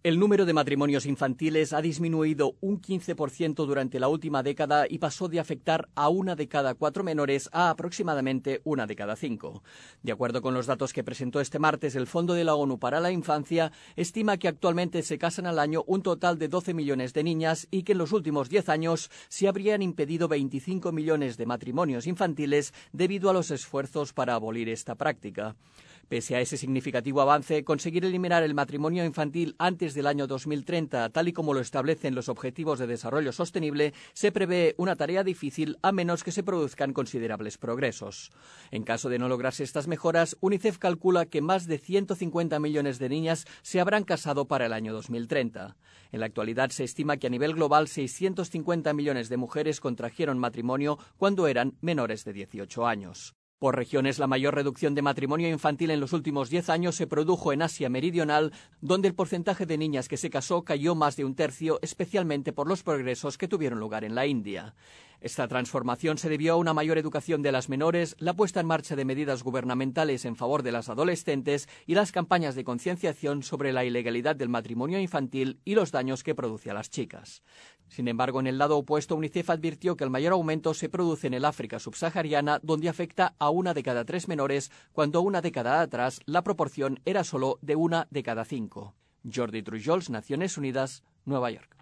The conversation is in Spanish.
El número de matrimonios infantiles ha disminuido un 15% durante la última década y pasó de afectar a 1 de cada 4 menores a aproximadamente 1 de cada 5. De acuerdo con los datos que presentó este martes el Fondo de la ONU para la Infancia, estima que actualmente se casan al año un total de 12 millones de niñas y que en los últimos 10 años se habrían impedido 25 millones de matrimonios infantiles debido a los esfuerzos para abolir esta práctica. Pese a ese significativo avance, conseguir eliminar el matrimonio infantil antes del año 2030, tal y como lo establecen los Objetivos de Desarrollo Sostenible, se prevé una tarea difícil a menos que se produzcan considerables progresos. En caso de no lograrse estas mejoras, UNICEF calcula que más de 150 millones de niñas se habrán casado para el año 2030. En la actualidad se estima que a nivel global 650 millones de mujeres contrajeron matrimonio cuando eran menores de 18 años. Por regiones, la mayor reducción de matrimonio infantil en los últimos 10 años se produjo en Asia Meridional, donde el porcentaje de niñas que se casó cayó más de un tercio, especialmente por los progresos que tuvieron lugar en la India. Esta transformación se debió a una mayor educación de las menores, la puesta en marcha de medidas gubernamentales en favor de las adolescentes y las campañas de concienciación sobre la ilegalidad del matrimonio infantil y los daños que produce a las chicas. Sin embargo, en el lado opuesto, UNICEF advirtió que el mayor aumento se produce en el África subsahariana, donde afecta a 1 de cada 3 menores, cuando 1 década atrás la proporción era solo de 1 de cada 5. Jordi Trujols, Naciones Unidas, Nueva York.